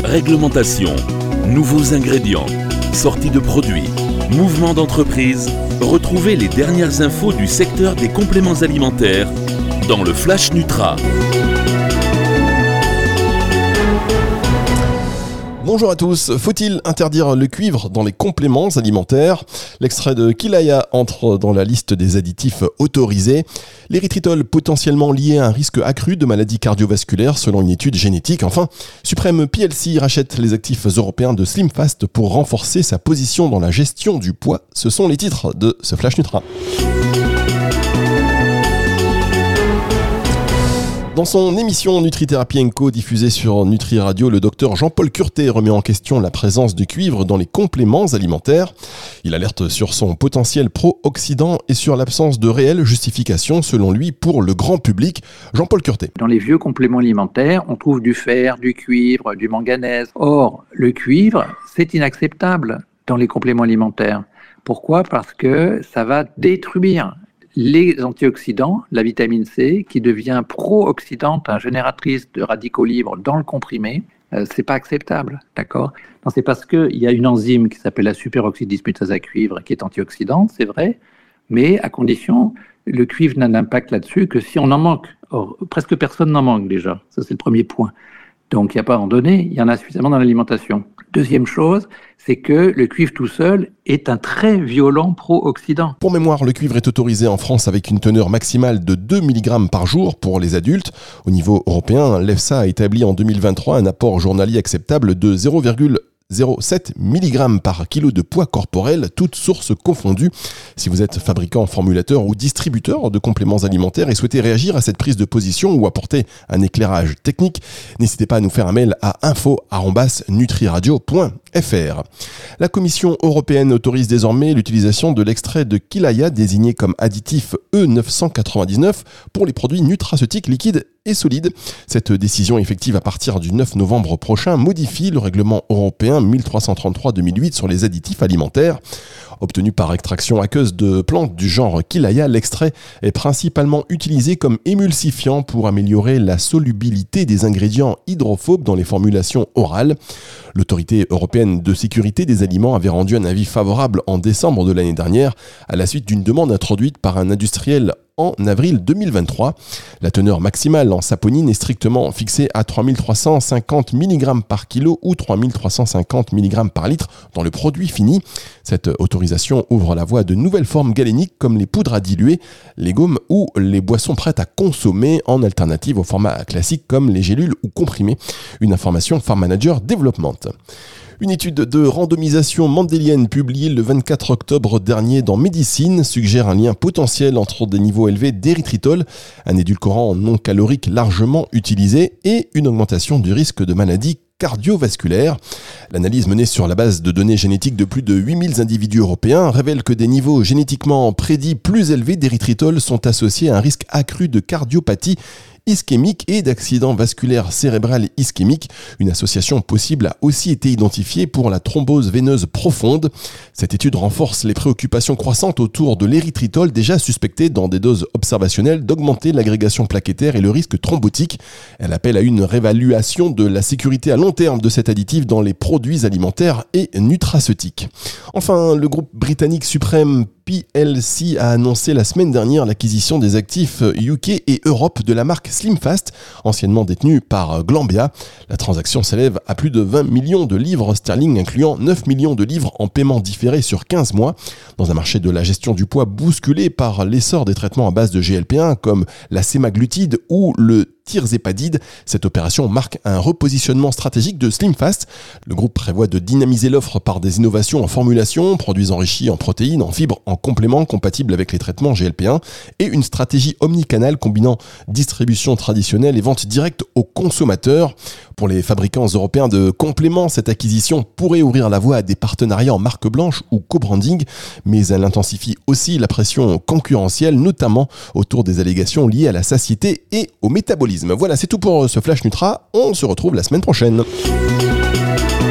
Réglementation, nouveaux ingrédients, sortie de produits, mouvements d'entreprise. Retrouvez les dernières infos du secteur des compléments alimentaires dans le Flash Nutra. Bonjour à tous. Faut-il interdire le cuivre dans les compléments alimentaires ? L'extrait de Kilaya entre dans la liste des additifs autorisés. L'érythritol potentiellement lié à un risque accru de maladies cardiovasculaires selon une étude génétique. Enfin, Supreme PLC rachète les actifs européens de SlimFast pour renforcer sa position dans la gestion du poids. Ce sont les titres de ce Flash Nutra. Dans son émission Nutrithérapie & Co diffusée sur Nutri Radio, le docteur Jean-Paul Curtet remet en question la présence du cuivre dans les compléments alimentaires. Il alerte sur son potentiel pro-oxydant et sur l'absence de réelle justification, selon lui, pour le grand public. Jean-Paul Curtet. Dans les vieux compléments alimentaires, on trouve du fer, du cuivre, du manganèse. Or, le cuivre, c'est inacceptable dans les compléments alimentaires. Pourquoi ? Parce que ça va détruire les antioxydants, la vitamine C, qui devient pro-oxydante, génératrice de radicaux libres dans le comprimé. C'est pas acceptable, d'accord ? Non, c'est parce qu'il y a une enzyme qui s'appelle la superoxydismutase à cuivre qui est antioxydante, c'est vrai, mais à condition, le cuivre n'a d'impact là-dessus que si on en manque. Or, presque personne n'en manque déjà, ça c'est le premier point. Donc il n'y a pas à en donner, il y en a suffisamment dans l'alimentation. Deuxième chose, c'est que le cuivre tout seul est un très violent pro-oxydant. Pour mémoire, le cuivre est autorisé en France avec une teneur maximale de 2 mg par jour pour les adultes. Au niveau européen, l'EFSA a établi en 2023 un apport journalier acceptable de 0,07 mg par kilo de poids corporel, toutes sources confondues. Si vous êtes fabricant, formulateur ou distributeur de compléments alimentaires et souhaitez réagir à cette prise de position ou apporter un éclairage technique, n'hésitez pas à nous faire un mail à info@nutriradio.fr. La Commission européenne autorise désormais l'utilisation de l'extrait de Kilaya désigné comme additif E999 pour les produits nutraceutiques liquides et solides. Cette décision effective à partir du 9 novembre prochain modifie le règlement européen 1333/2008 sur les additifs alimentaires. Obtenu par extraction aqueuse de plantes du genre Kilaya, l'extrait est principalement utilisé comme émulsifiant pour améliorer la solubilité des ingrédients hydrophobes dans les formulations orales. L'autorité européenne de sécurité des aliments avait rendu un avis favorable en décembre de l'année dernière à la suite d'une demande introduite par un industriel en avril 2023. La teneur maximale en saponine est strictement fixée à 3350 mg par kilo ou 3350 mg par litre dans le produit fini. Cette autorisation ouvre la voie à de nouvelles formes galéniques comme les poudres à diluer, les gommes ou les boissons prêtes à consommer en alternative au format classique comme les gélules ou comprimés. Une information Farm Manager Development. Une étude de randomisation mendélienne publiée le 24 octobre dernier dans Médecine suggère un lien potentiel entre des niveaux élevés d'érythritol, un édulcorant non calorique largement utilisé, et une augmentation du risque de maladies cardiovasculaires. L'analyse menée sur la base de données génétiques de plus de 8000 individus européens révèle que des niveaux génétiquement prédits plus élevés d'érythritol sont associés à un risque accru de cardiopathie ischémique et d'accident vasculaire cérébral ischémique. Une association possible a aussi été identifiée pour la thrombose veineuse profonde. Cette étude renforce les préoccupations croissantes autour de l'érythritol déjà suspecté dans des doses observationnelles d'augmenter l'agrégation plaquettaire et le risque thrombotique. Elle appelle à une réévaluation de la sécurité à long terme de cet additif dans les produits alimentaires et nutraceutiques. Enfin, le groupe britannique Supreme PLC a annoncé la semaine dernière l'acquisition des actifs UK et Europe de la marque SlimFast, anciennement détenue par Glanbia. La transaction s'élève à plus de 20 millions de livres sterling, incluant 9 millions de livres en paiement différé sur 15 mois. Dans un marché de la gestion du poids bousculé par l'essor des traitements à base de GLP-1 comme la sémaglutide ou le tirzépatide, cette opération marque un repositionnement stratégique de SlimFast. Le groupe prévoit de dynamiser l'offre par des innovations en formulation, produits enrichis en protéines, en fibres, en compléments compatibles avec les traitements GLP-1 et une stratégie omnicanale combinant distribution traditionnelle et vente directe aux consommateurs. Pour les fabricants européens de compléments, cette acquisition pourrait ouvrir la voie à des partenariats en marque blanche ou co-branding, mais elle intensifie aussi la pression concurrentielle, notamment autour des allégations liées à la satiété et au métabolisme. Voilà, c'est tout pour ce Flash Nutra. On se retrouve la semaine prochaine.